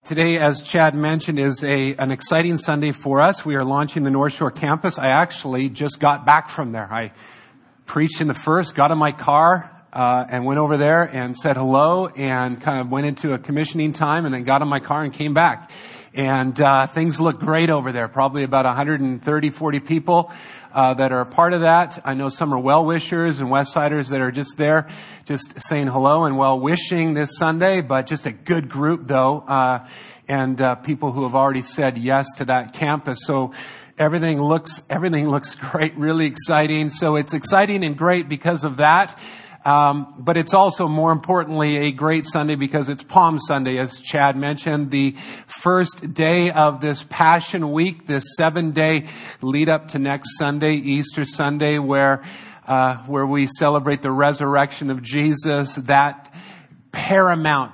Today, as Chad mentioned, is an exciting Sunday for us. We are launching the North Shore campus. I actually just got back from there. I preached in the first, got in my car, and went over there and said hello and kind of went into a commissioning time and then got in my car and came back. And things look great over there. Probably about 130, 40 people that are a part of that. I know some are well-wishers and Westsiders that are just there, just saying hello and well-wishing this Sunday, but just a good group, though, and people who have already said yes to that campus. So everything looks great, really exciting. So it's exciting and great because of that. But it's also, more importantly, a great Sunday because it's Palm Sunday, as Chad mentioned, the first day of this Passion Week, this 7-day lead up to next Sunday, Easter Sunday, where we celebrate the resurrection of Jesus, that paramount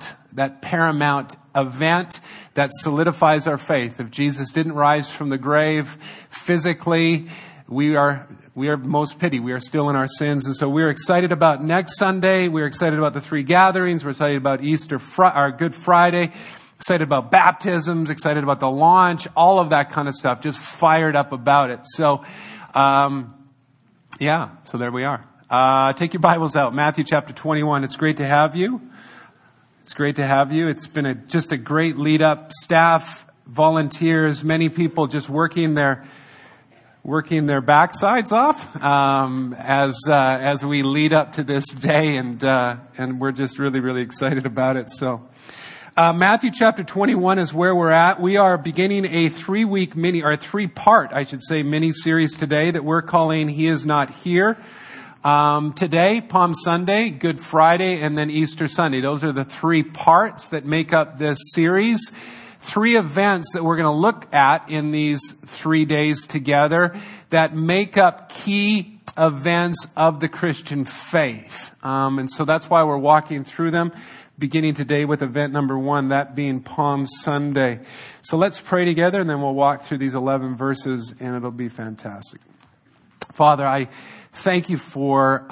event that solidifies our faith. If Jesus didn't rise from the grave physically, we are most pity. We are still in our sins. And so we're excited about next Sunday. We're excited about the 3 gatherings. We're excited about our Good Friday. Excited about baptisms. Excited about the launch. All of that kind of stuff. Just fired up about it. So, so there we are. Take your Bibles out. Matthew chapter 21. It's great to have you. It's great to have you. It's been just a great lead up. Staff, volunteers, many people just working their backsides off as we lead up to this day, and we're just really, really excited about it. So, Matthew chapter 21 is where we're at. We are beginning a 3-part mini series today that we're calling "He Is Not Here." Today, Palm Sunday, Good Friday, and then Easter Sunday. Those are the 3 parts that make up this series. 3 events that we're going to look at in these 3 days together that make up key events of the Christian faith. And so that's why we're walking through them, beginning today with event number 1, that being Palm Sunday. So let's pray together and then we'll walk through these 11 verses and it'll be fantastic. Father, I thank you for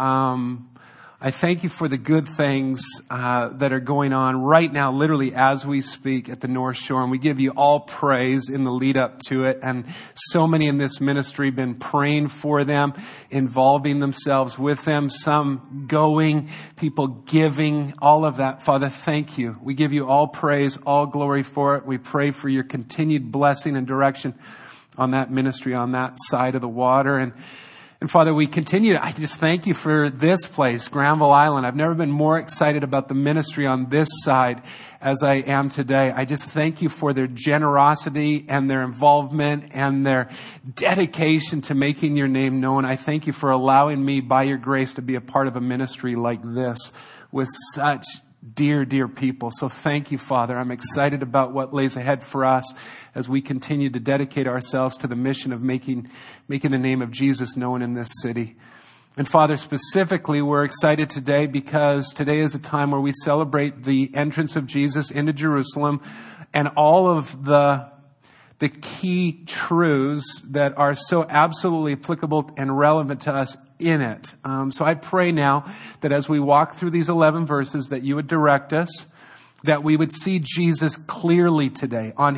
the good things that are going on right now, literally as we speak at the North Shore. And we give you all praise in the lead up to it. And so many in this ministry have been praying for them, involving themselves with them, some going, people giving, all of that. Father, thank you. We give you all praise, all glory for it. We pray for your continued blessing and direction on that ministry, on that side of the water. And Father, we continue. I just thank you for this place, Granville Island. I've never been more excited about the ministry on this side as I am today. I just thank you for their generosity and their involvement and their dedication to making your name known. I thank you for allowing me, by your grace, to be a part of a ministry like this with such dear, dear people. So thank you, Father. I'm excited about what lays ahead for us as we continue to dedicate ourselves to the mission of making the name of Jesus known in this city. And Father, specifically, we're excited today because today is a time where we celebrate the entrance of Jesus into Jerusalem and all of the key truths that are so absolutely applicable and relevant to us in it. So I pray now that as we walk through these 11 verses, that you would direct us, that we would see Jesus clearly today, on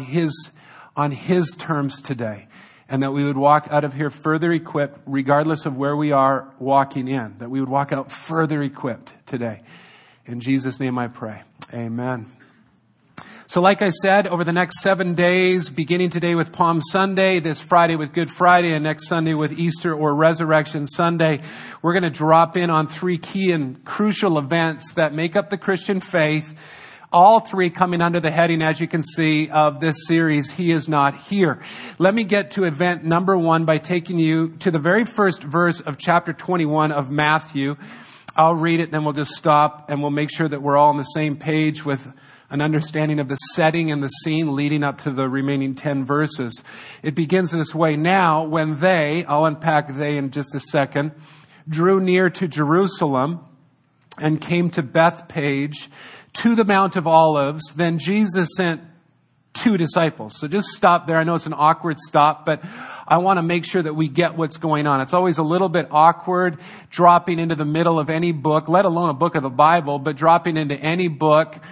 his terms today, and that we would walk out of here further equipped, regardless of where we are walking in, that we would walk out further equipped today. In Jesus' name I pray. Amen. So like I said, over the next 7 days, beginning today with Palm Sunday, this Friday with Good Friday, and next Sunday with Easter or Resurrection Sunday, we're going to drop in on 3 key and crucial events that make up the Christian faith. All 3 coming under the heading, as you can see, of this series, He Is Not Here. Let me get to event number 1 by taking you to the very first verse of chapter 21 of Matthew. I'll read it, then we'll just stop, and we'll make sure that we're all on the same page with an understanding of the setting and the scene leading up to the remaining 10 verses. It begins this way. Now, when I'll unpack they in just a second, drew near to Jerusalem and came to Bethphage, to the Mount of Olives, then Jesus sent 2 disciples. So just stop there. I know it's an awkward stop, but I want to make sure that we get what's going on. It's always a little bit awkward dropping into the middle of any book, let alone a book of the Bible, but dropping into any book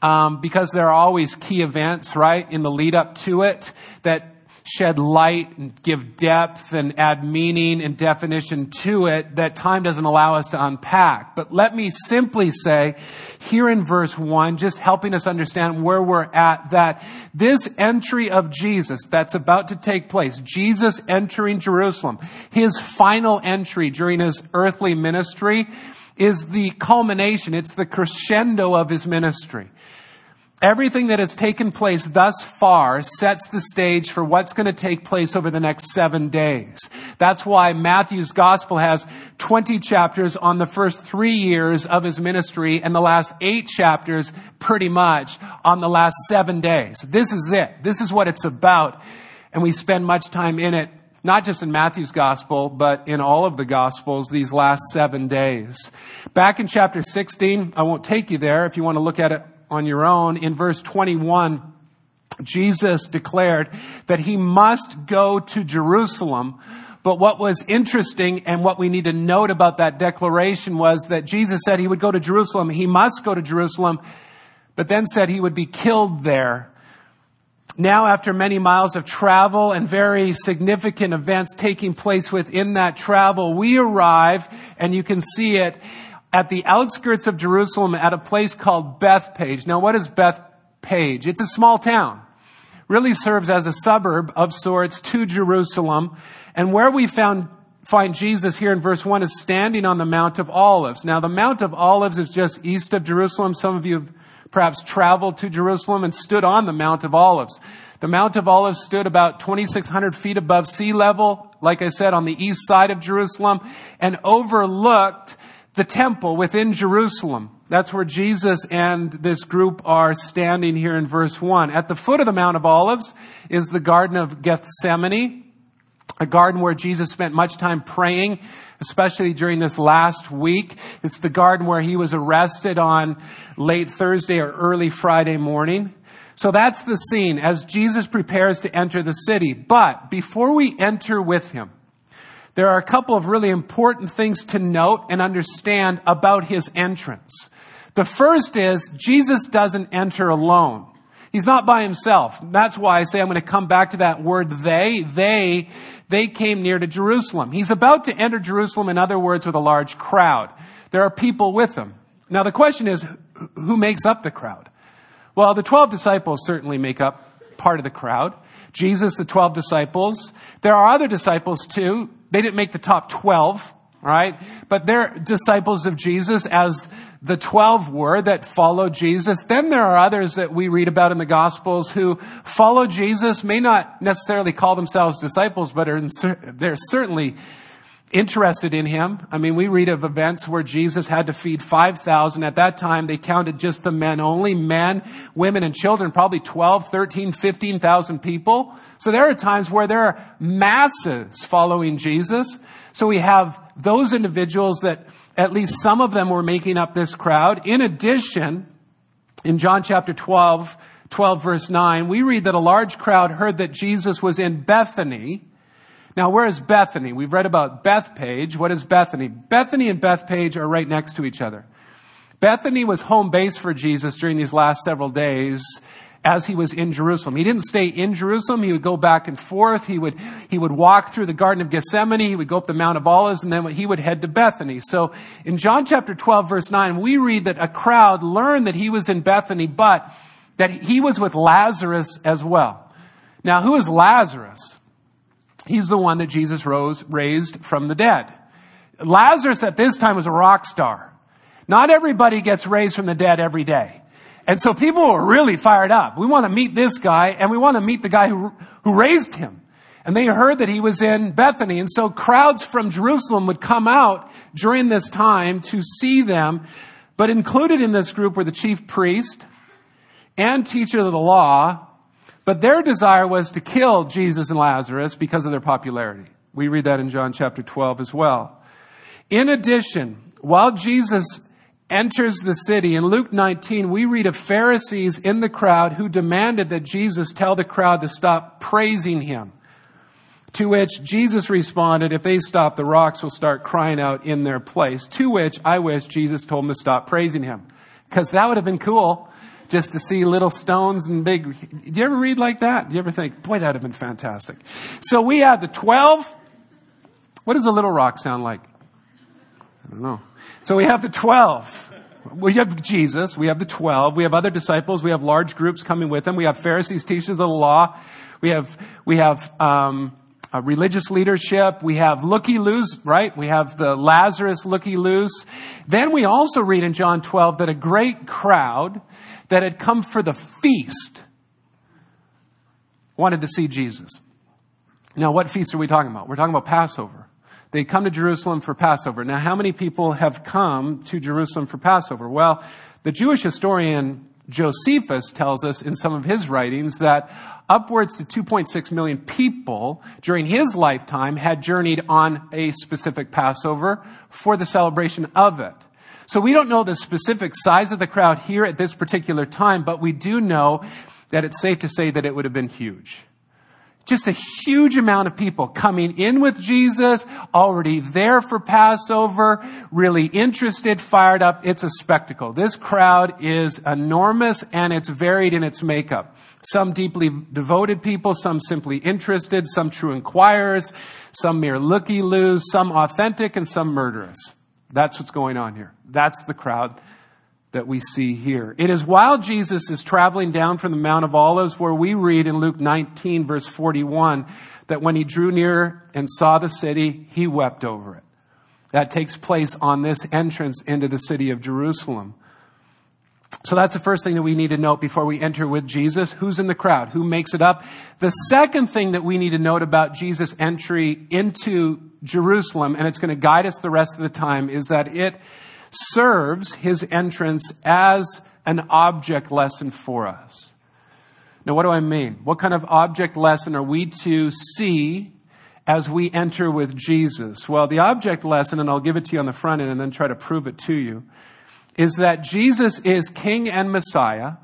because there are always key events, right, in the lead up to it that shed light and give depth and add meaning and definition to it that time doesn't allow us to unpack. But let me simply say here in verse 1, just helping us understand where we're at, that this entry of Jesus that's about to take place, Jesus entering Jerusalem, his final entry during his earthly ministry, is the culmination. It's the crescendo of his ministry. Everything that has taken place thus far sets the stage for what's going to take place over the next 7 days. That's why Matthew's gospel has 20 chapters on the first 3 years of his ministry and the last 8 chapters pretty much on the last 7 days. This is it. This is what it's about. And we spend much time in it, not just in Matthew's gospel, but in all of the gospels these last 7 days. Back in chapter 16, I won't take you there if you want to look at it on your own. In verse 21, Jesus declared that he must go to Jerusalem. But what was interesting and what we need to note about that declaration was that Jesus said he would go to Jerusalem. He must go to Jerusalem, but then said he would be killed there. Now, after many miles of travel and very significant events taking place within that travel, we arrive, and you can see it, at the outskirts of Jerusalem at a place called Bethphage. Now, what is Bethphage? It's a small town. Really serves as a suburb of sorts to Jerusalem. And where we find Jesus here in verse 1 is standing on the Mount of Olives. Now, the Mount of Olives is just east of Jerusalem. Some of you have perhaps traveled to Jerusalem and stood on the Mount of Olives. The Mount of Olives stood about 2,600 feet above sea level, like I said, on the east side of Jerusalem, and overlooked the temple within Jerusalem. That's where Jesus and this group are standing here in verse 1. At the foot of the Mount of Olives is the Garden of Gethsemane, a garden where Jesus spent much time praying, especially during this last week. It's the garden where he was arrested on late Thursday or early Friday morning. So that's the scene as Jesus prepares to enter the city. But before we enter with him, there are a couple of really important things to note and understand about his entrance. The first is Jesus doesn't enter alone. He's not by himself. That's why I say I'm going to come back to that word they. They came near to Jerusalem. He's about to enter Jerusalem, in other words, with a large crowd. There are people with him. Now the question is, who makes up the crowd? Well, the 12 disciples certainly make up part of the crowd. Jesus, the 12 disciples. There are other disciples too. They didn't make the top 12, right? But they're disciples of Jesus, as the 12 were, that followed Jesus. Then there are others that we read about in the Gospels who follow Jesus, may not necessarily call themselves disciples, but they're certainly interested in him. I mean, we read of events where Jesus had to feed 5,000. At that time, they counted just the men only, men, women, and children, probably 12, 13, 15,000 people. So there are times where there are masses following Jesus. So we have those individuals that at least some of them were making up this crowd. In addition, in John chapter 12 verse 9, we read that a large crowd heard that Jesus was in Bethany. Now, where is Bethany? We've read about Bethphage. What is Bethany? Bethany and Bethphage are right next to each other. Bethany was home base for Jesus during these last several days as he was in Jerusalem. He didn't stay in Jerusalem. He would go back and forth. He would walk through the Garden of Gethsemane. He would go up the Mount of Olives, and then he would head to Bethany. So in John chapter 12, verse 9, we read that a crowd learned that he was in Bethany, but that he was with Lazarus as well. Now, who is Lazarus? He's the one that Jesus raised from the dead. Lazarus at this time was a rock star. Not everybody gets raised from the dead every day. And so people were really fired up. We want to meet this guy, and we want to meet the guy who raised him. And they heard that he was in Bethany. And so crowds from Jerusalem would come out during this time to see them. But included in this group were the chief priest and teacher of the law. But their desire was to kill Jesus and Lazarus because of their popularity. We read that in John chapter 12 as well. In addition, while Jesus enters the city, in Luke 19, we read of Pharisees in the crowd who demanded that Jesus tell the crowd to stop praising him. To which Jesus responded, if they stop, the rocks will start crying out in their place. To which I wish Jesus told them to stop praising him. Because that would have been cool. just to see little stones and big. Do you ever read like that? Do you ever think, boy, that'd have been fantastic? So we had the 12. What does a little rock sound like? I don't know. So we have the 12. We have Jesus. We have the 12. We have other disciples. We have large groups coming with them. We have Pharisees, teachers of the law. We have religious leadership. We have looky-loos, right? We have the Lazarus looky-loos. Then we also read in John 12 that a great crowd that had come for the feast wanted to see Jesus. Now, what feast are we talking about? We're talking about Passover. They come to Jerusalem for Passover. Now, how many people have come to Jerusalem for Passover? Well, the Jewish historian Josephus tells us in some of his writings that upwards to 2.6 million people during his lifetime had journeyed on a specific Passover for the celebration of it. So we don't know the specific size of the crowd here at this particular time, but we do know that it's safe to say that it would have been huge. Just a huge amount of people coming in with Jesus, already there for Passover, really interested, fired up. It's a spectacle. This crowd is enormous and it's varied in its makeup. Some deeply devoted people, some simply interested, some true inquirers, some mere looky-loos, some authentic, and some murderous. That's what's going on here. That's the crowd that we see here. It is while Jesus is traveling down from the Mount of Olives where we read in Luke 19 verse 41 that when he drew near and saw the city, he wept over it. That takes place on this entrance into the city of Jerusalem. So that's the first thing that we need to note before we enter with Jesus. Who's in the crowd? Who makes it up? The second thing that we need to note about Jesus' entry into Jerusalem, and it's going to guide us the rest of the time, is that it serves his entrance as an object lesson for us. Now, what do I mean? What kind of object lesson are we to see as we enter with Jesus? Well, the object lesson, and I'll give it to you on the front end and then try to prove it to you, is that Jesus is King and Messiah,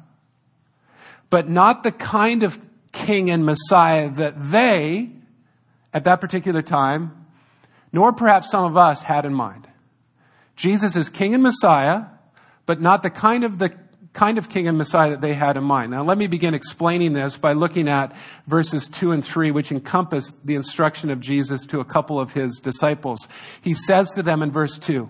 but not the kind of King and Messiah that they, at that particular time, nor perhaps some of us had in mind. Jesus is King and Messiah, but not the kind of King and Messiah that they had in mind. Now, let me begin explaining this by looking at verses 2 and 3, which encompass the instruction of Jesus to a couple of his disciples. He says to them in verse 2,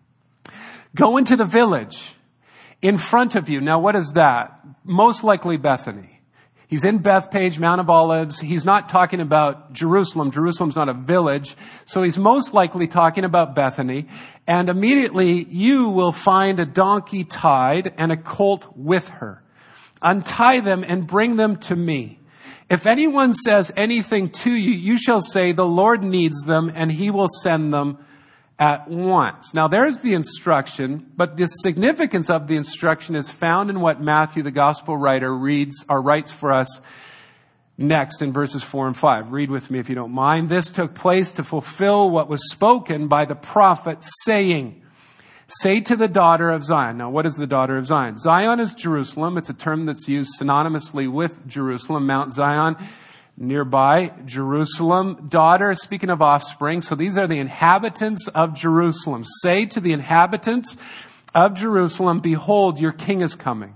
"Go into the village in front of you." Now, what is that? Most likely Bethany. He's in Bethpage, Mount of Olives. He's not talking about Jerusalem. Jerusalem's not a village. So he's most likely talking about Bethany. And immediately you will find a donkey tied and a colt with her. Untie them and bring them to me. If anyone says anything to you, you shall say, the Lord needs them, and he will send them at once. Now there's the instruction, but the significance of the instruction is found in what Matthew, the gospel writer, writes for us next in verses 4 and 5. Read with me if you don't mind. "This took place to fulfill what was spoken by the prophet, saying, say to the daughter of Zion." Now, what is the daughter of Zion? Zion is Jerusalem. It's a term that's used synonymously with Jerusalem. Mount Zion, nearby, Jerusalem. Daughter, speaking of offspring. So these are the inhabitants of Jerusalem. "Say to the inhabitants of Jerusalem, behold, your king is coming.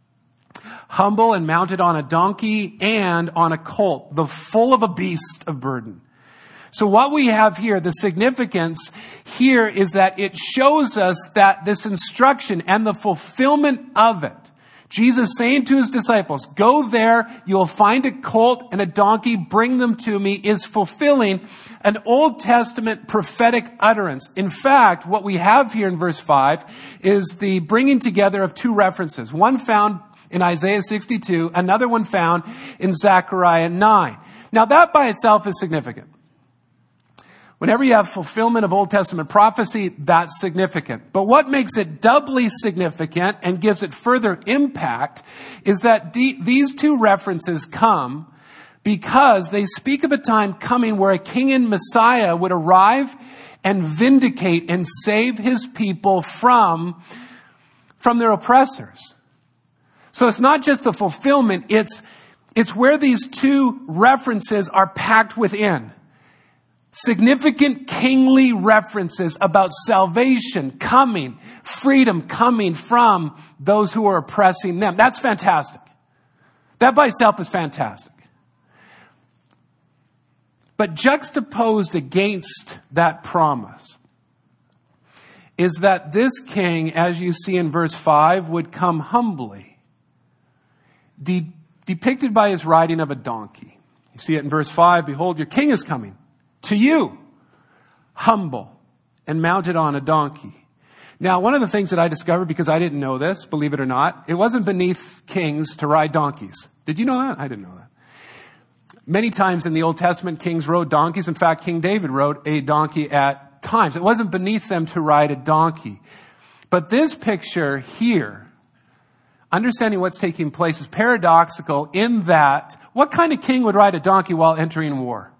Humble and mounted on a donkey and on a colt, the foal of a beast of burden." So what we have here, the significance here is that it shows us that this instruction and the fulfillment of it, Jesus saying to his disciples, "Go there, you will find a colt and a donkey, bring them to me," is fulfilling an Old Testament prophetic utterance. In fact, what we have here in verse 5 is the bringing together of two references. One found in Isaiah 62, another one found in Zechariah 9. Now that by itself is significant. Whenever you have fulfillment of Old Testament prophecy, that's significant. But what makes it doubly significant and gives it further impact is that these two references come because they speak of a time coming where a king and Messiah would arrive and vindicate and save his people from their oppressors. So it's not just the fulfillment, it's where these two references are packed within. significant kingly references about salvation coming, freedom coming from those who are oppressing them. That's fantastic. That by itself is fantastic. But juxtaposed against that promise is that this king, as you see in verse 5, would come humbly, depicted by his riding of a donkey. You see it in verse 5, behold, your king is coming to you, humble and mounted on a donkey. Now, one of the things that I discovered, because I didn't know this, believe it or not, it wasn't beneath kings to ride donkeys. Did you know that? I didn't know that. Many times in the Old Testament, kings rode donkeys. In fact, King David rode a donkey at times. It wasn't beneath them to ride a donkey. But this picture here, understanding what's taking place, is paradoxical in that what kind of king would ride a donkey while entering war?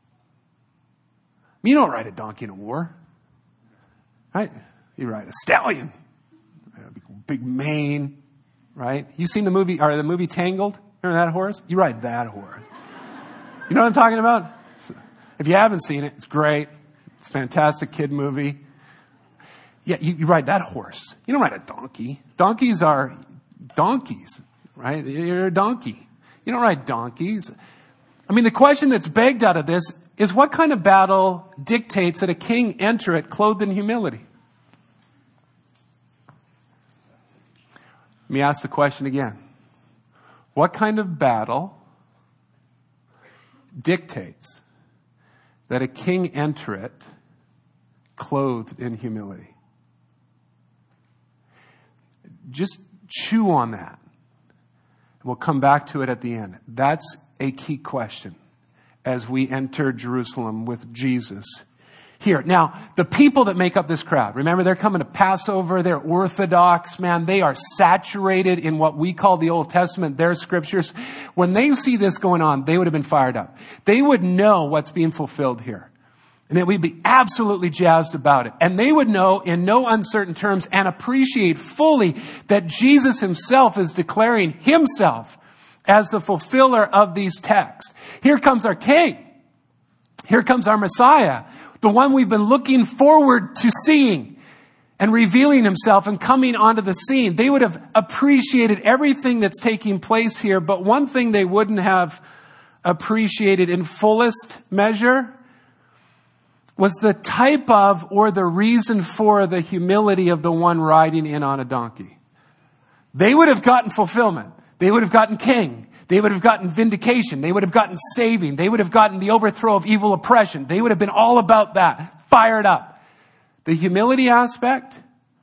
You don't ride a donkey in a war, right? You ride a stallion, big mane, right? You seen the movie Tangled? Remember that horse? You ride that horse. You know what I'm talking about? If you haven't seen it, it's great. It's a fantastic kid movie. Yeah, you ride that horse. You don't ride a donkey. Donkeys are donkeys, right? You're a donkey. You don't ride donkeys. I mean, the question that's begged out of this is what kind of battle dictates that a king enter it clothed in humility? Let me ask the question again. What kind of battle dictates that a king enter it clothed in humility? Just chew on that. We'll come back to it at the end. That's a key question as we enter Jerusalem with Jesus here. Now, the people that make up this crowd, remember, they're coming to Passover. They're Orthodox, man. They are saturated in what we call the Old Testament, their scriptures. When they see this going on, they would have been fired up. They would know what's being fulfilled here. And that we'd be absolutely jazzed about it. And they would know in no uncertain terms and appreciate fully that Jesus himself is declaring himself as the fulfiller of these texts. Here comes our King. Here comes our Messiah, the one we've been looking forward to seeing and revealing himself and coming onto the scene. They would have appreciated everything that's taking place here, but one thing they wouldn't have appreciated in fullest measure was the type of or the reason for the humility of the one riding in on a donkey. They would have gotten fulfillment. They would have gotten king. They would have gotten vindication. They would have gotten saving. They would have gotten the overthrow of evil oppression. They would have been all about that, fired up. The humility aspect,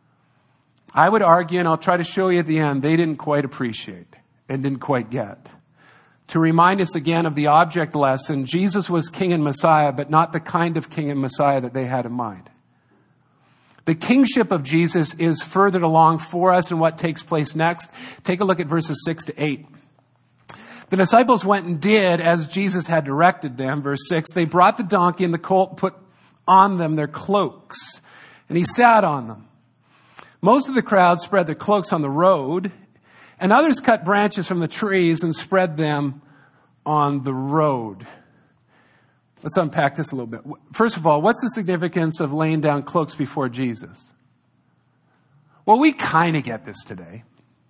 I would argue, and I'll try to show you at the end, they didn't quite appreciate and didn't quite get. To remind us again of the object lesson, Jesus was King and Messiah, but not the kind of King and Messiah that they had in mind. The kingship of Jesus is furthered along for us in what takes place next. Take a look at verses 6 to 8. The disciples went and did as Jesus had directed them. Verse 6, they brought the donkey and the colt, put on them their cloaks, and he sat on them. Most of the crowd spread their cloaks on the road, and others cut branches from the trees and spread them on the road. Let's unpack this a little bit. First of all, what's the significance of laying down cloaks before Jesus? Well, we kind of get this today.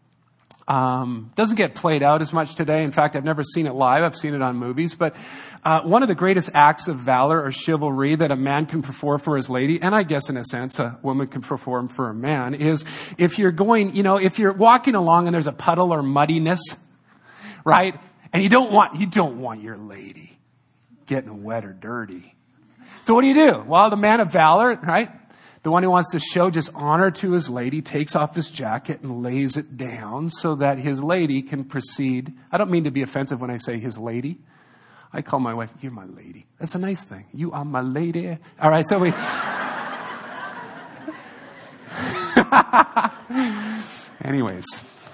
Doesn't get played out as much today. In fact, I've never seen it live. I've seen it on movies. But one of the greatest acts of valor or chivalry that a man can perform for his lady, and I guess in a sense a woman can perform for a man, is if you're going, if you're walking along and there's a puddle or muddiness, right? And you don't want your lady getting wet or dirty. So what do? Well, the man of valor, right? The one who wants to show just honor to his lady takes off his jacket and lays it down so that his lady can proceed. I don't mean to be offensive when I say his lady. I call my wife, you're my lady. That's a nice thing. You are my lady. All right, so we... Anyways.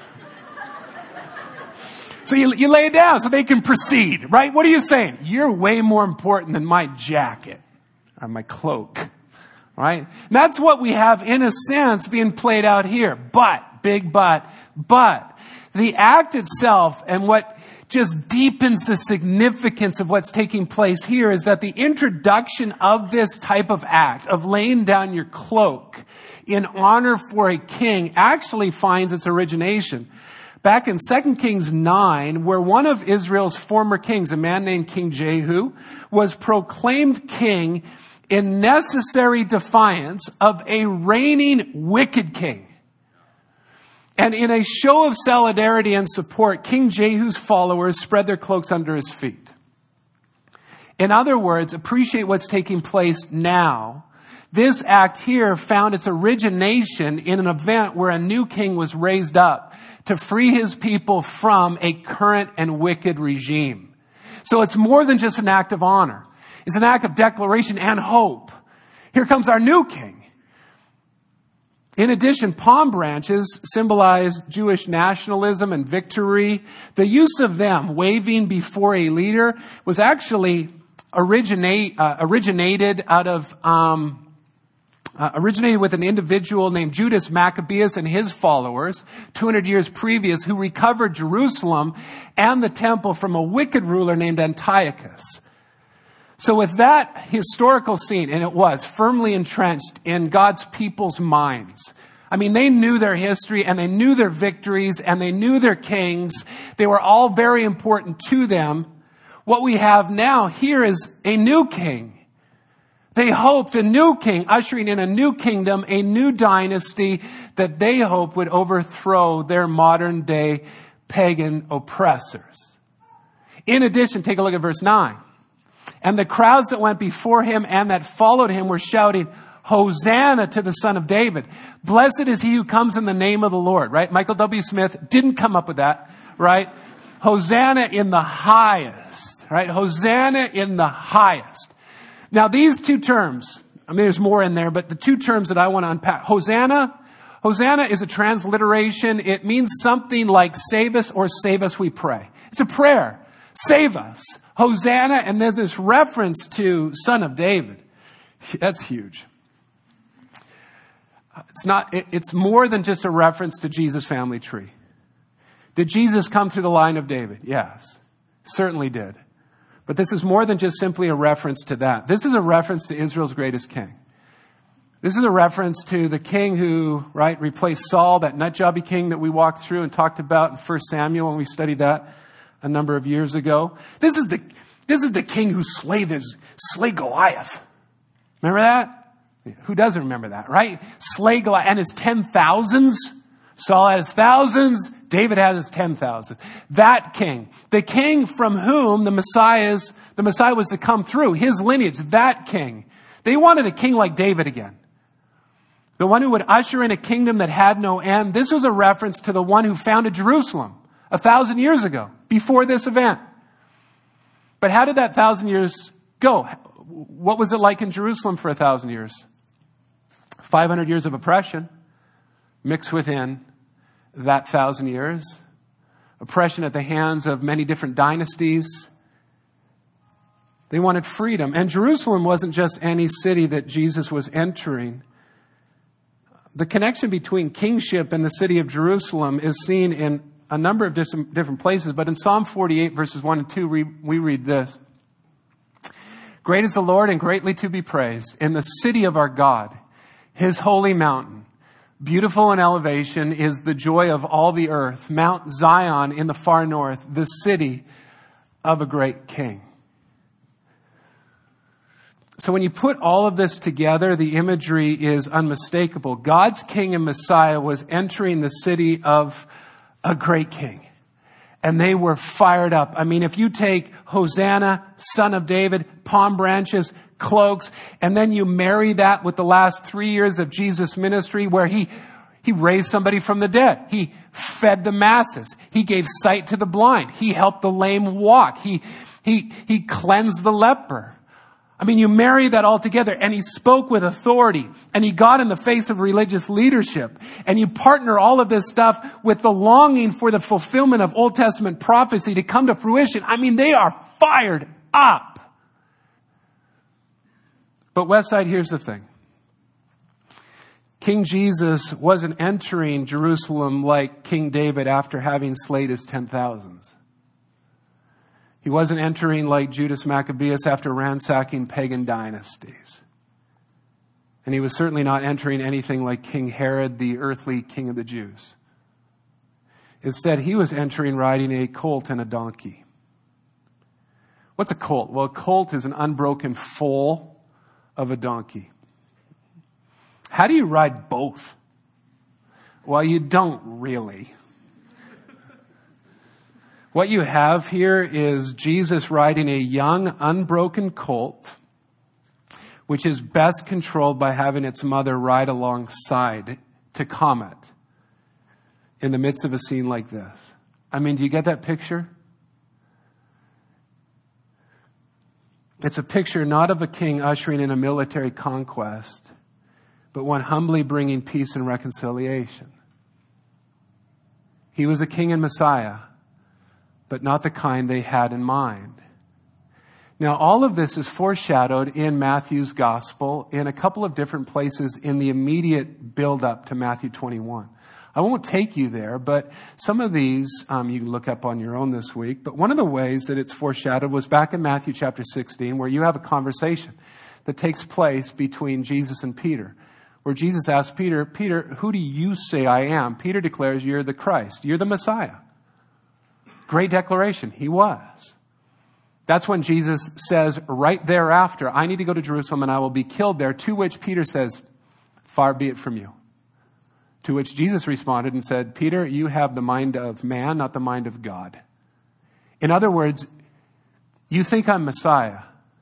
So you lay it down so they can proceed, right? What are you saying? You're way more important than my jacket or my cloak. Right? And that's what we have, in a sense, being played out here. But, big but, the act itself and what just deepens the significance of what's taking place here is that the introduction of this type of act, of laying down your cloak in honor for a king, actually finds its origination back in 2 Kings 9, where one of Israel's former kings, a man named King Jehu, was proclaimed king in necessary defiance of a reigning wicked king. And in a show of solidarity and support, King Jehu's followers spread their cloaks under his feet. In other words, appreciate what's taking place now. This act here found its origination in an event where a new king was raised up to free his people from a current and wicked regime. So it's more than just an act of honor. It's an act of declaration and hope. Here comes our new king. In addition, palm branches symbolize Jewish nationalism and victory. The use of them, waving before a leader, was actually originated with an individual named Judas Maccabeus and his followers 200 years previous, who recovered Jerusalem and the temple from a wicked ruler named Antiochus. So with that historical scene, and it was firmly entrenched in God's people's minds. I mean, they knew their history and they knew their victories and they knew their kings. They were all very important to them. What we have now here is a new king. They hoped a new king, ushering in a new kingdom, a new dynasty that they hoped would overthrow their modern day pagan oppressors. In addition, take a look at verse 9. And the crowds that went before him and that followed him were shouting, Hosanna to the Son of David. Blessed is he who comes in the name of the Lord, right? Michael W. Smith didn't come up with that, right? Hosanna in the highest, right? Hosanna in the highest. Now these two terms, I mean there's more in there, but the two terms that I want to unpack. Hosanna is a transliteration. It means something like save us or save us we pray. It's a prayer. Save us. Hosanna, and then this reference to Son of David. That's huge. It's more than just a reference to Jesus' family tree. Did Jesus come through the line of David? Yes, certainly did. But this is more than just simply a reference to that. This is a reference to Israel's greatest king. This is a reference to the king who, right, replaced Saul, that nutjobby king that we walked through and talked about in 1 Samuel when we studied that a number of years ago. This is the king who slayed Goliath. Remember that? Who doesn't remember that, right? Slay Goliath and his 10,000s. Saul had his thousands. David had his 10,000. That king, the king from whom the Messiah was to come through, his lineage, that king. They wanted a king like David again. The one who would usher in a kingdom that had no end. This was a reference to the one who founded Jerusalem 1,000 years ago, before this event. But how did that 1,000 years go? What was it like in Jerusalem for 1,000 years? 500 years of oppression mixed within that 1,000 years. Oppression at the hands of many different dynasties. They wanted freedom. And Jerusalem wasn't just any city that Jesus was entering. The connection between kingship and the city of Jerusalem is seen in a number of different places. But in Psalm 48, verses 1 and 2, we read this. Great is the Lord and greatly to be praised in the city of our God, his holy mountain. Beautiful in elevation is the joy of all the earth. Mount Zion in the far north, the city of a great king. So when you put all of this together, the imagery is unmistakable. God's king and Messiah was entering the city of a great king. And they were fired up. I mean, if you take Hosanna, Son of David, palm branches, cloaks, and then you marry that with the last 3 years of Jesus' ministry where he raised somebody from the dead. He fed the masses. He gave sight to the blind. He helped the lame walk. He cleansed the leper. I mean, you marry that all together, and he spoke with authority, and he got in the face of religious leadership, and you partner all of this stuff with the longing for the fulfillment of Old Testament prophecy to come to fruition. I mean, they are fired up. But Westside, here's the thing. King Jesus wasn't entering Jerusalem like King David after having slayed his 10,000s. He wasn't entering like Judas Maccabeus after ransacking pagan dynasties. And he was certainly not entering anything like King Herod, the earthly king of the Jews. Instead, he was entering riding a colt and a donkey. What's a colt? Well, a colt is an unbroken foal of a donkey. How do you ride both? Well, you don't really. What you have here is Jesus riding a young, unbroken colt, which is best controlled by having its mother ride alongside to calm it in the midst of a scene like this. I mean, do you get that picture? It's a picture not of a king ushering in a military conquest, but one humbly bringing peace and reconciliation. He was a king and Messiah, but not the kind they had in mind. Now, all of this is foreshadowed in Matthew's gospel in a couple of different places in the immediate build-up to Matthew 21. I won't take you there, but some of these you can look up on your own this week. But one of the ways that it's foreshadowed was back in Matthew chapter 16, where you have a conversation that takes place between Jesus and Peter, where Jesus asks Peter, Peter, who do you say I am? Peter declares, you're the Christ. You're the Messiah. Great declaration. He was. That's when Jesus says right thereafter, I need to go to Jerusalem and I will be killed there. To which Peter says, far be it from you. To which Jesus responded and said, Peter, you have the mind of man, not the mind of God. In other words, you think I'm Messiah,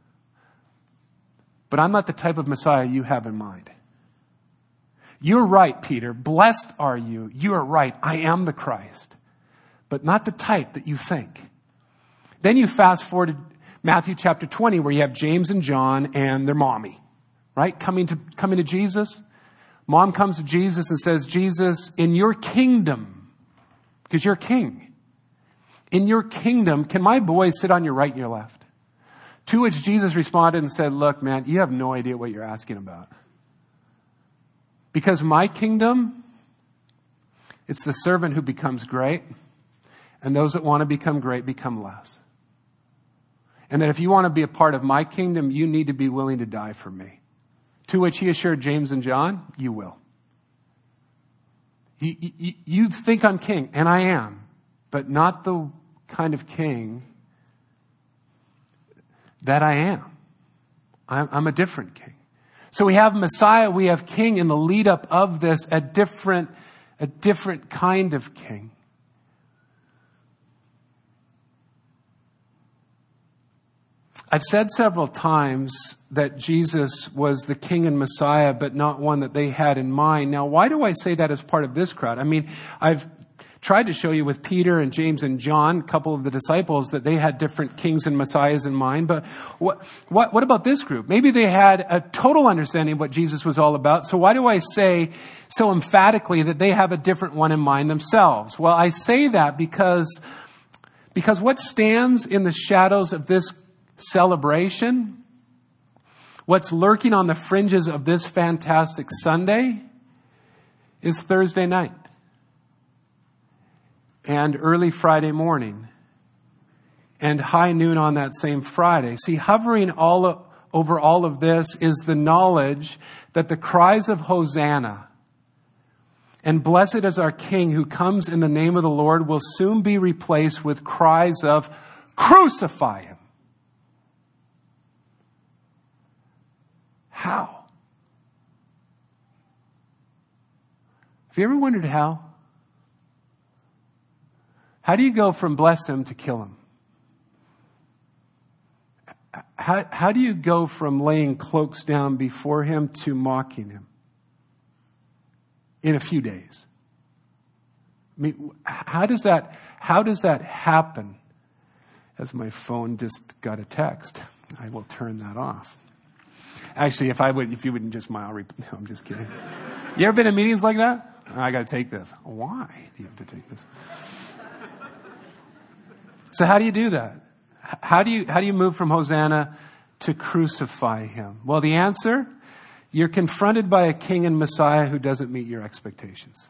but I'm not the type of Messiah you have in mind. You're right, Peter. Blessed are you. You are right. I am the Christ, but not the type that you think. Then you fast forward to Matthew chapter 20, where you have James and John and their mommy, right? Coming to Jesus. Mom comes to Jesus and says, Jesus, in your kingdom, because you're king, in your kingdom, can my boys sit on your right and your left? To which Jesus responded and said, look, man, you have no idea what you're asking about. Because my kingdom, it's the servant who becomes great, and those that want to become great become less. And that if you want to be a part of my kingdom, you need to be willing to die for me. To which he assured James and John, you will. You think I'm king, and I am, but not the kind of king that I am. I'm a different king. So we have Messiah, we have king in the lead up of this, a different kind of king. I've said several times that Jesus was the king and Messiah, but not one that they had in mind. Now, why do I say that as part of this crowd? I mean, I've tried to show you with Peter and James and John, a couple of the disciples, that they had different kings and messiahs in mind. But what about this group? Maybe they had a total understanding of what Jesus was all about. So why do I say so emphatically that they have a different one in mind themselves? Well, I say that because what stands in the shadows of this celebration, what's lurking on the fringes of this fantastic Sunday, is Thursday night and early Friday morning and high noon on that same Friday. See, hovering over all of this is the knowledge that the cries of Hosanna and blessed is our King who comes in the name of the Lord will soon be replaced with cries of crucify him. How? Have you ever wondered how? How do you go from bless him to kill him? How do you go from laying cloaks down before him to mocking him in a few days? I mean, how does that happen? As my phone just got a text, I will turn that off. Actually, if you wouldn't just smile, no, I'm just kidding. You ever been in meetings like that? I got to take this. Why do you have to take this? So how do you do that? How do you move from Hosanna to crucify him? Well, the answer, you're confronted by a king and Messiah who doesn't meet your expectations.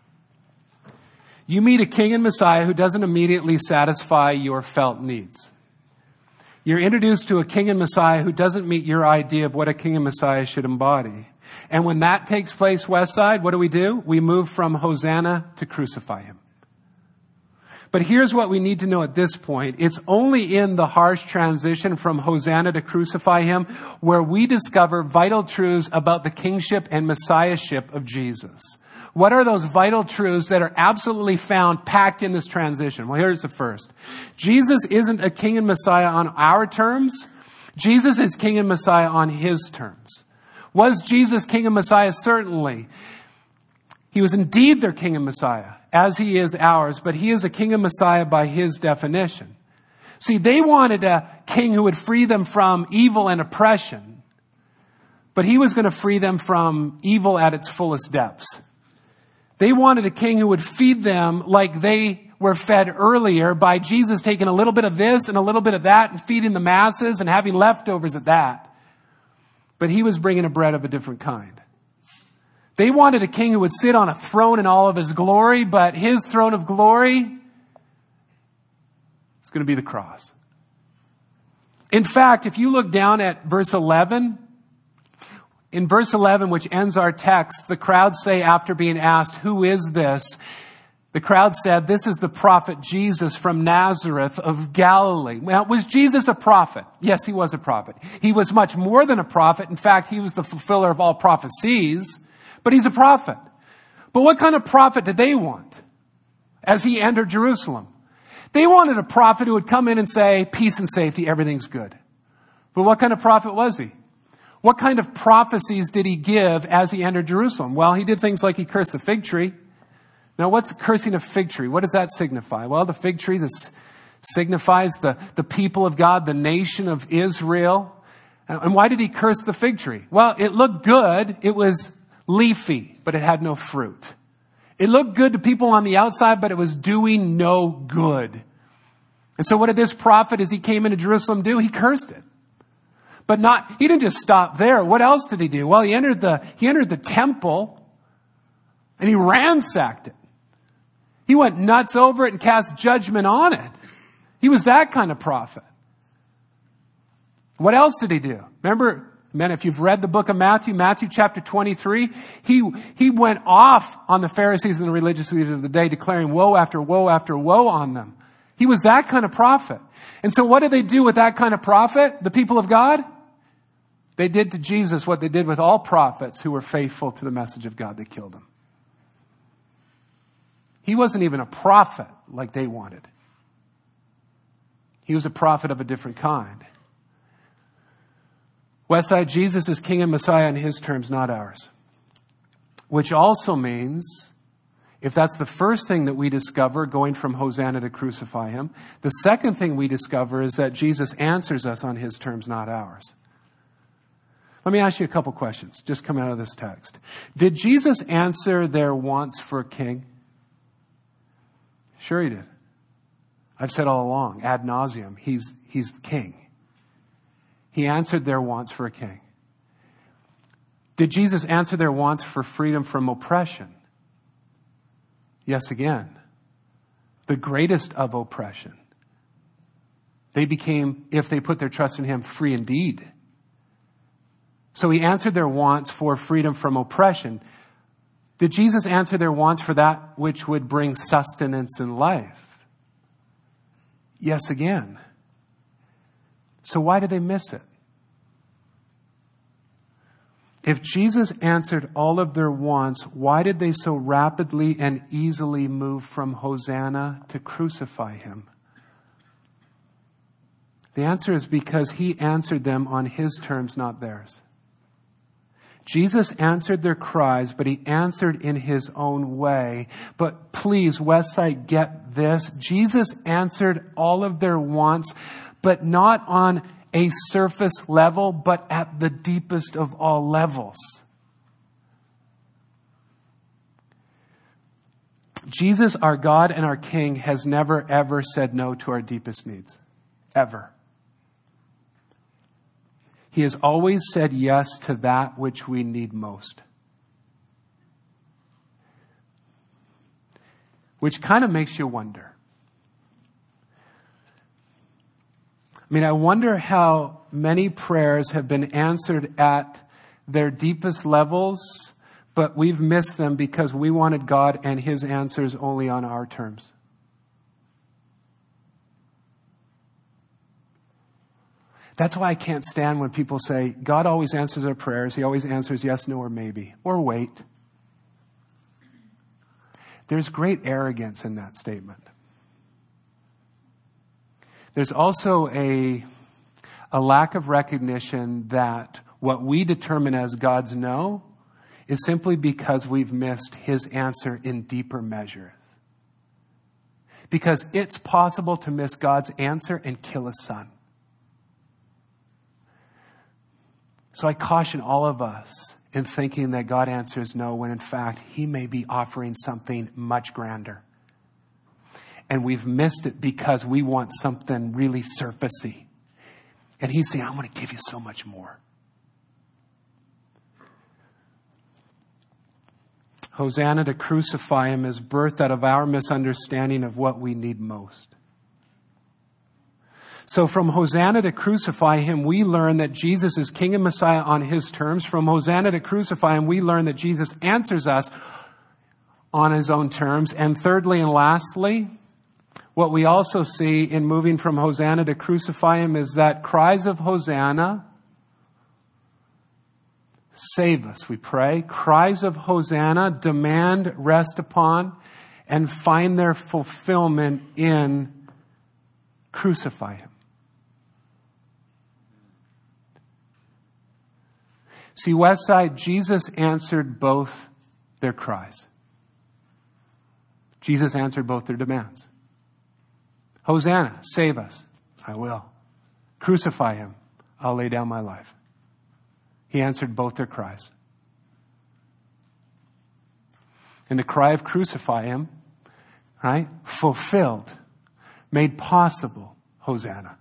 You meet a king and Messiah who doesn't immediately satisfy your felt needs. You're introduced to a king and Messiah who doesn't meet your idea of what a king and Messiah should embody. And when that takes place, Westside, what do? We move from Hosanna to crucify him. But here's what we need to know at this point. It's only in the harsh transition from Hosanna to crucify him where we discover vital truths about the kingship and messiahship of Jesus. What are those vital truths that are absolutely found packed in this transition? Well, here's the first. Jesus isn't a king and Messiah on our terms. Jesus is king and Messiah on his terms. Was Jesus king and Messiah? Certainly. He was indeed their king and Messiah, as he is ours, but he is a king and Messiah by his definition. See, they wanted a king who would free them from evil and oppression, but he was going to free them from evil at its fullest depths. They wanted a king who would feed them like they were fed earlier by Jesus taking a little bit of this and a little bit of that and feeding the masses and having leftovers at that. But he was bringing a bread of a different kind. They wanted a king who would sit on a throne in all of his glory, but his throne of glory is going to be the cross. In fact, if you look down at verse 11, in verse 11, which ends our text, the crowd say after being asked, "Who is this?" The crowd said, "This is the prophet Jesus from Nazareth of Galilee." Well, was Jesus a prophet? Yes, he was a prophet. He was much more than a prophet. In fact, he was the fulfiller of all prophecies, but he's a prophet. But what kind of prophet did they want as he entered Jerusalem? They wanted a prophet who would come in and say, "Peace and safety, everything's good." But what kind of prophet was he? What kind of prophecies did he give as he entered Jerusalem? Well, he did things like he cursed the fig tree. Now, what's cursing a fig tree? What does that signify? Well, the fig tree signifies the people of God, the nation of Israel. And why did he curse the fig tree? Well, it looked good. It was leafy, but it had no fruit. It looked good to people on the outside, but it was doing no good. And so what did this prophet, as he came into Jerusalem, do? He cursed it. But he didn't just stop there. What else did he do? Well, he entered the temple and he ransacked it. He went nuts over it and cast judgment on it. He was that kind of prophet. What else did he do? Remember, man, if you've read the book of Matthew chapter 23, he went off on the Pharisees and the religious leaders of the day, declaring woe after woe after woe on them. He was that kind of prophet. And so what did they do with that kind of prophet, the people of God? They did to Jesus what they did with all prophets who were faithful to the message of God. They killed him. He wasn't even a prophet like they wanted. He was a prophet of a different kind. Westside, Jesus is King and Messiah on his terms, not ours. Which also means, if that's the first thing that we discover going from Hosanna to crucify him, the second thing we discover is that Jesus answers us on his terms, not ours. Let me ask you a couple questions, just coming out of this text. Did Jesus answer their wants for a king? Sure he did. I've said all along, ad nauseum, he's the king. He answered their wants for a king. Did Jesus answer their wants for freedom from oppression? Yes, again. The greatest of oppression. They became, if they put their trust in him, free indeed. So he answered their wants for freedom from oppression. Did Jesus answer their wants for that which would bring sustenance in life? Yes, again. So why did they miss it? If Jesus answered all of their wants, why did they so rapidly and easily move from Hosanna to crucify him? The answer is because he answered them on his terms, not theirs. Jesus answered their cries, but he answered in his own way. But please, Westside, get this. Jesus answered all of their wants, but not on a surface level, but at the deepest of all levels. Jesus, our God and our King, has never, ever said no to our deepest needs. Ever. He has always said yes to that which we need most. Which kind of makes you wonder. I wonder how many prayers have been answered at their deepest levels, but we've missed them because we wanted God and His answers only on our terms. That's why I can't stand when people say, God always answers our prayers. He always answers yes, no, or maybe, or wait. There's great arrogance in that statement. There's also a lack of recognition that what we determine as God's no is simply because we've missed His answer in deeper measures. Because it's possible to miss God's answer and kill His Son. So I caution all of us in thinking that God answers no when in fact He may be offering something much grander. And we've missed it because we want something really surfacey. And He's saying, I want to give you so much more. Hosanna to crucify Him is birthed out of our misunderstanding of what we need most. So from Hosanna to crucify Him, we learn that Jesus is King and Messiah on His terms. From Hosanna to crucify Him, we learn that Jesus answers us on His own terms. And thirdly and lastly, what we also see in moving from Hosanna to crucify Him is that cries of Hosanna save us, we pray. Cries of Hosanna demand, rest upon, and find their fulfillment in crucify Him. See, Westside, Jesus answered both their cries. Jesus answered both their demands. Hosanna, save us. I will. Crucify Him. I'll lay down my life. He answered both their cries. And the cry of crucify Him, right? Fulfilled, made possible, Hosanna.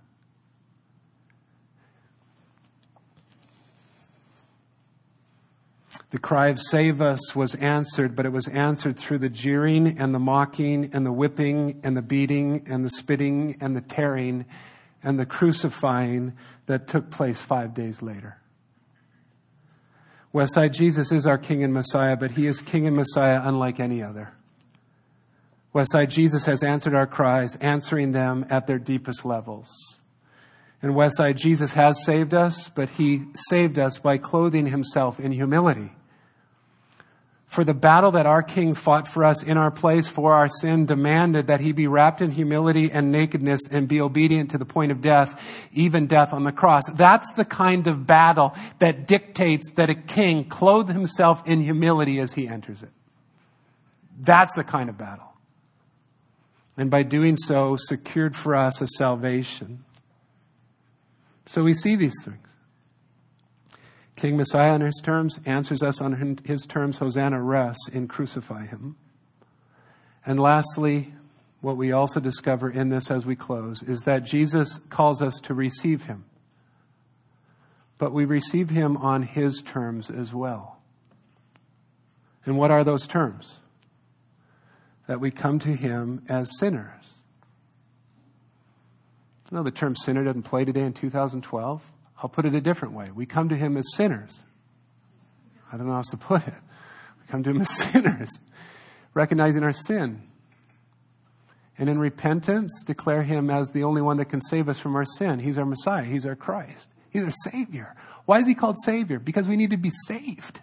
The cry of save us was answered, but it was answered through the jeering and the mocking and the whipping and the beating and the spitting and the tearing and the crucifying that took place 5 days later. Westside, Jesus is our King and Messiah, but He is King and Messiah unlike any other. Westside, Jesus has answered our cries, answering them at their deepest levels. And Westside, Jesus has saved us, but He saved us by clothing Himself in humility. For the battle that our King fought for us in our place for our sin demanded that He be wrapped in humility and nakedness and be obedient to the point of death, even death on the cross. That's the kind of battle that dictates that a king clothe himself in humility as he enters it. That's the kind of battle. And by doing so, secured for us a salvation. So we see these things. King Messiah on His terms answers us on His terms. Hosanna rests in crucify Him. And lastly, what we also discover in this as we close is that Jesus calls us to receive Him. But we receive Him on His terms as well. And what are those terms? That we come to Him as sinners. You know, the term sinner doesn't play today in 2012. I'll put it a different way. We come to Him as sinners. I don't know how else to put it. We come to Him as sinners, recognizing our sin. And in repentance, declare Him as the only one that can save us from our sin. He's our Messiah. He's our Christ. He's our Savior. Why is He called Savior? Because we need to be saved.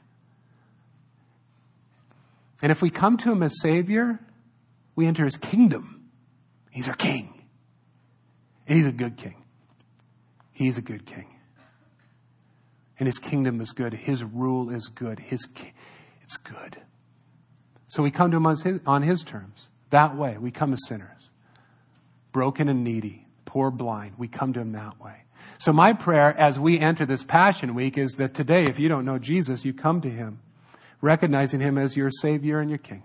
And if we come to Him as Savior, we enter His kingdom. He's our King. And He's a good King. He's a good King. And His kingdom is good. His rule is good. It's good. So we come to Him on His terms. That way, we come as sinners. Broken and needy. Poor, blind. We come to Him that way. So my prayer as we enter this Passion Week is that today, if you don't know Jesus, you come to Him, recognizing Him as your Savior and your King.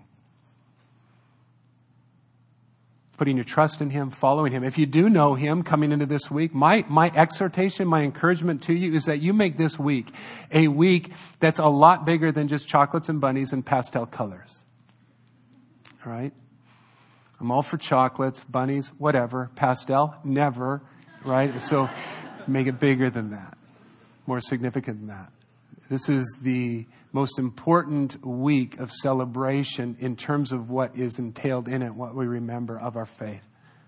Putting your trust in Him, following Him. If you do know Him coming into this week, my exhortation, my encouragement to you is that you make this week a week that's a lot bigger than just chocolates and bunnies and pastel colors. All right? I'm all for chocolates, bunnies, whatever. Pastel, never. right? So make it bigger than that, more significant than that. This is the most important week of celebration in terms of what is entailed in it, what we remember of our faith.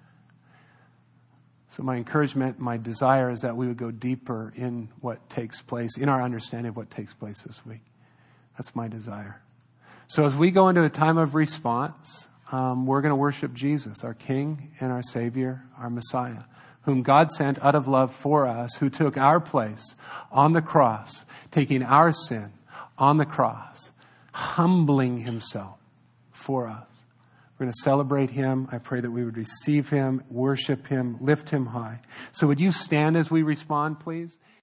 So my encouragement, my desire is that we would go deeper in what takes place, in our understanding of what takes place this week. That's my desire. So as we go into a time of response, we're going to worship Jesus, our King and our Savior, our Messiah, whom God sent out of love for us, who took our place on the cross, taking our sin on the cross, humbling himself for us. We're going to celebrate him. I pray that we would receive him, worship him, lift him high. So would you stand as we respond, please?